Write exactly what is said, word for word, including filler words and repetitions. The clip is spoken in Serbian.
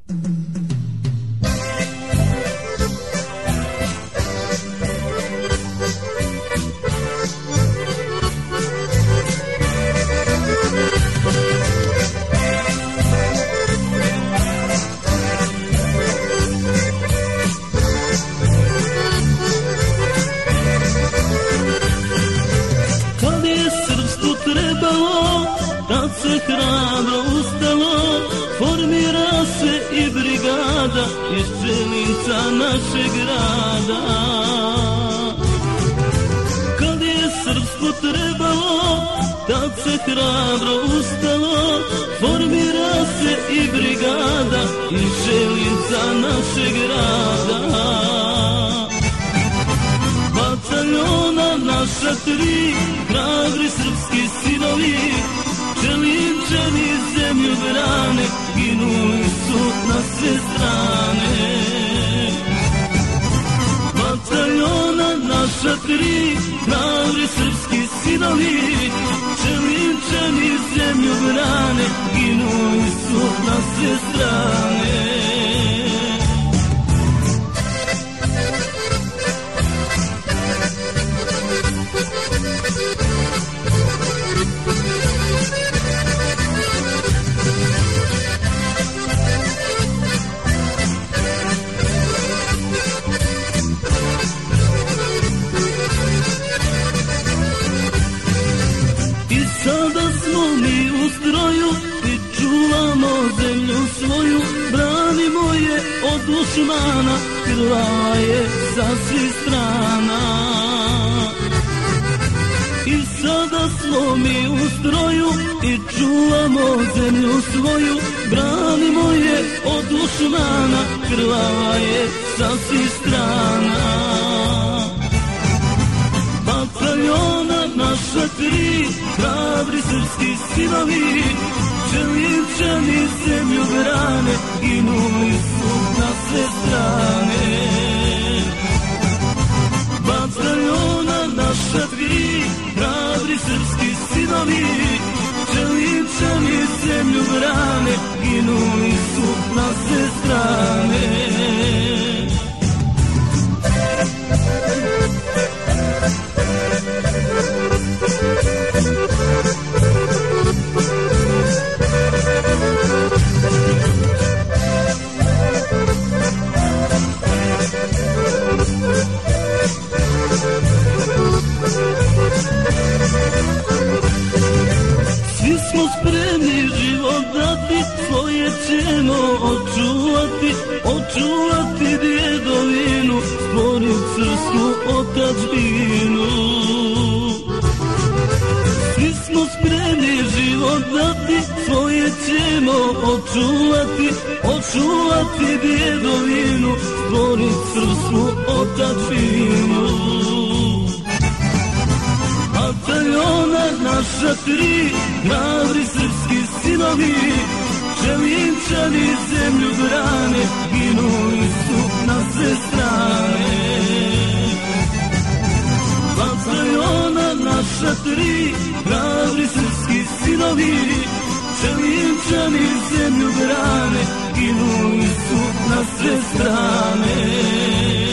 Hrabro ustalo, formira se i brigada iz čelinca našeg grada. Kad je srpsko trebalo, tad se hrabro ustalo, formira se i brigada iz čelinca našeg grada. Bataljona naša tri, hrabri srpski sinovi, Čelinčani zemlju brane, ginuli su na sve strane. Bataljona naša tri, hrabri srpski sinovi, Čelinčani zemlju brane, ginuli su na sve strane. Sada smo mi u stroju i čuvamo zemlju svoju, branimo je od dušmana, krvava je sa svih strana. I sada smo mi u stroju i čuvamo zemlju svoju, branimo je od dušmana, krvava je sa svih strana. Bataljona naša tri, hrabri srpski sinovi, Čelinčani zemlju brane, ginuli su na sve strane. Bataljona naša tri, hrabri srpski sinovi, Čelinčani zemlju brane, ginuli su na sve strane. Svi smo spremni život dati, svoje ćemo očuvati, očuvati djedovinu, stvorit srpsku otadžbinu. Svi smo spremni život dati, svoje ćemo očuvati, očuvati djedovinu, stvorit srpsku otadžbinu. Bataljona naša tri, hrabri srpski sinovi, Čelinčani zemlju brane, ginuli su na sve strane. Bataljona naša tri, hrabri srpski sinovi, Čelinčani zemlju brane, ginuli su na sve strane.